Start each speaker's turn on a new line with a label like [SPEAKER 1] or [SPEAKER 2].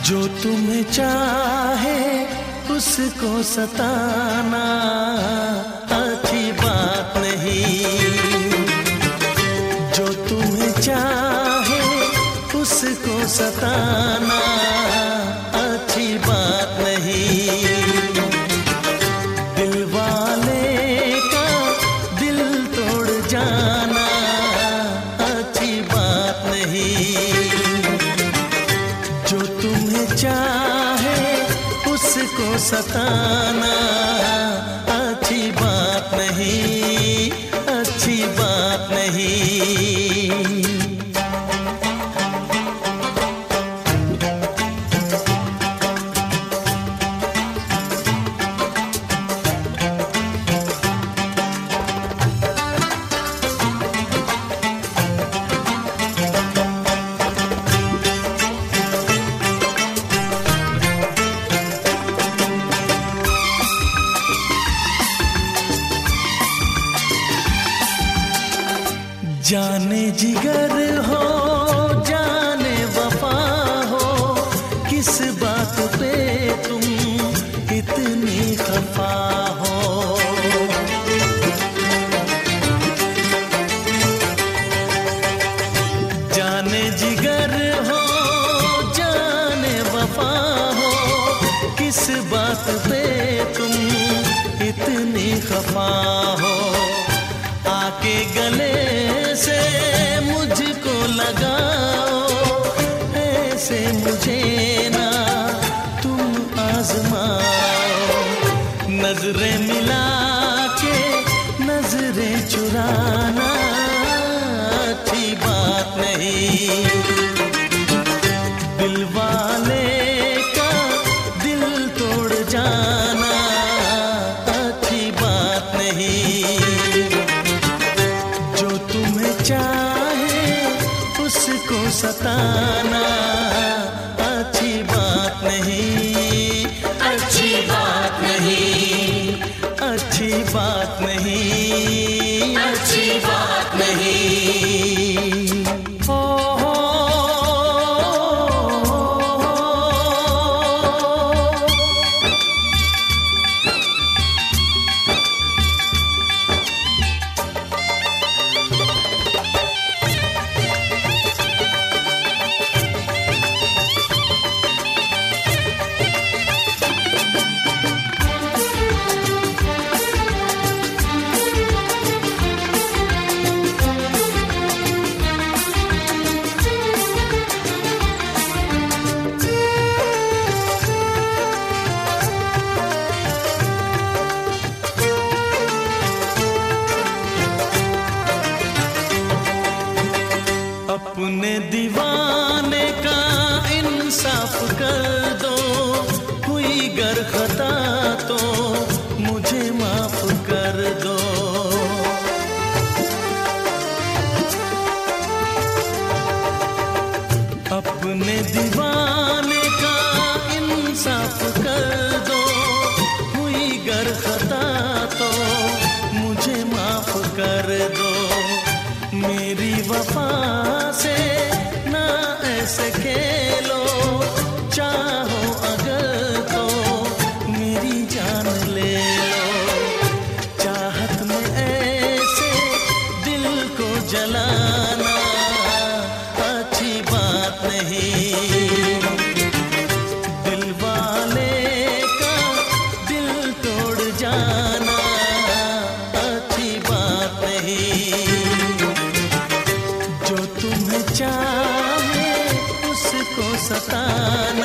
[SPEAKER 1] जो तुम्हें चाहे उसको सताना अच्छी बात नहीं। जो तुम्हें चाहे उसको सताना अच्छी बात नहीं। दिल वाले का दिल तोड़ जाना अच्छी बात नहीं। जो तुम्हें चाहे उसको सताना अच्छी बात नहीं, अच्छी बात नहीं। जाने जिगर हो जाने वफा हो, किस बात पे तुम इतनी खफा हो। जाने जिगर हो जाने वफा हो, किस बात पे तुम इतनी खफा हो। आके गले से मुझको लगाओ, ऐसे मुझे ना तुम आजमाओ। नजरें मिला के नजरें चुराना अच्छी बात नहीं। दिल वाले का दिल तोड़ जाना अच्छी बात नहीं। चाहे उसको सताना अच्छी बात नहीं, अच्छी बात नहीं, अच्छी बात नहीं, अच्छी बात नहीं। अपने दीवाने का इंसाफ कर दो, हुई गर खता तो मुझे माफ कर दो। अपने दीवाने का इंसाफ कर दो, हुई गर खता तो मुझे माफ कर दो। मेरी वफा से ना ऐसे खेलो, चाहो अगर तो मेरी जान ले लो। चाहत में ऐसे दिल को जलाना अच्छी बात नहीं। दिल वाले का दिल तोड़ जाना अच्छी बात नहीं। जो तुम्हें चाहे उसको सताना